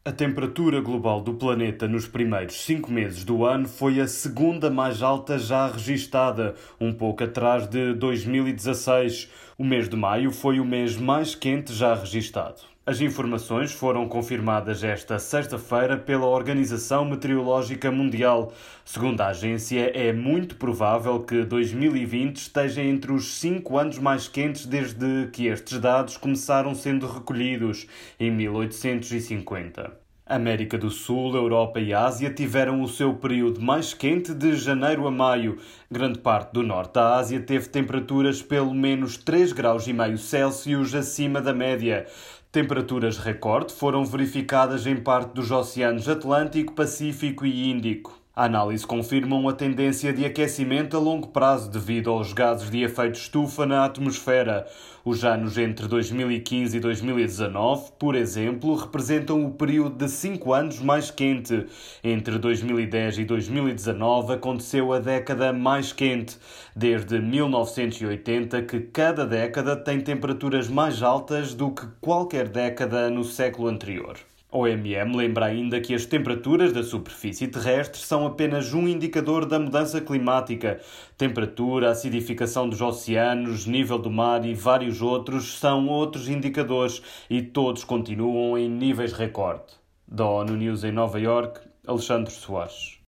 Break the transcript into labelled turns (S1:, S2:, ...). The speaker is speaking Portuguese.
S1: A temperatura global do planeta nos primeiros 5 meses do ano foi a segunda mais alta já registada, um pouco atrás de 2016. O mês de maio foi o mês mais quente já registado. As informações foram confirmadas esta sexta-feira pela Organização Meteorológica Mundial. Segundo a agência, é muito provável que 2020 esteja entre os 5 anos mais quentes desde que estes dados começaram sendo recolhidos, em 1850. América do Sul, Europa e Ásia tiveram o seu período mais quente de janeiro a maio. Grande parte do norte da Ásia teve temperaturas pelo menos 3,5 graus Celsius acima da média. Temperaturas recorde foram verificadas em parte dos oceanos Atlântico, Pacífico e Índico. A análise confirma uma tendência de aquecimento a longo prazo devido aos gases de efeito estufa na atmosfera. Os anos entre 2015 e 2019, por exemplo, representam o período de 5 anos mais quente. Entre 2010 e 2019 aconteceu a década mais quente. Desde 1980 que cada década tem temperaturas mais altas do que qualquer década no século anterior. A OMM lembra ainda que as temperaturas da superfície terrestre são apenas um indicador da mudança climática. Temperatura, acidificação dos oceanos, nível do mar e vários outros são outros indicadores e todos continuam em níveis recorde. Da ONU News em Nova Iorque, Alexandre Soares.